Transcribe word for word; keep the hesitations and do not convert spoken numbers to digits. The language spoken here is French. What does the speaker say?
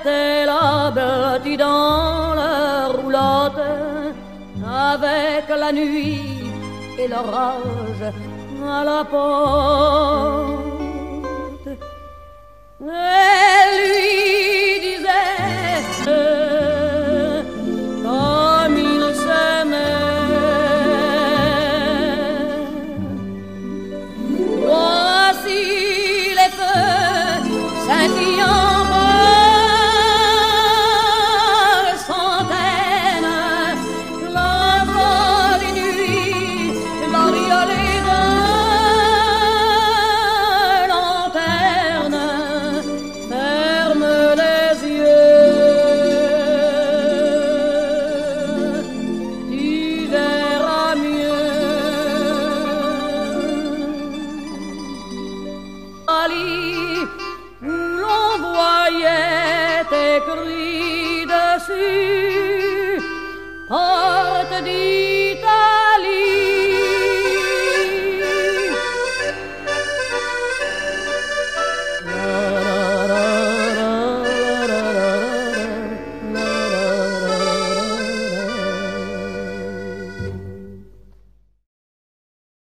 était là, blottie dans la roulotte, avec la nuit et l'orage à la porte. Elle lui disait comme il s'aimait. Voici les feux scintillants par centaines, l'envol des nuits, l'auréolée de lanterne. Ferme les yeux, tu verras mieux. Où l'on voyait écrit dessus, porte dit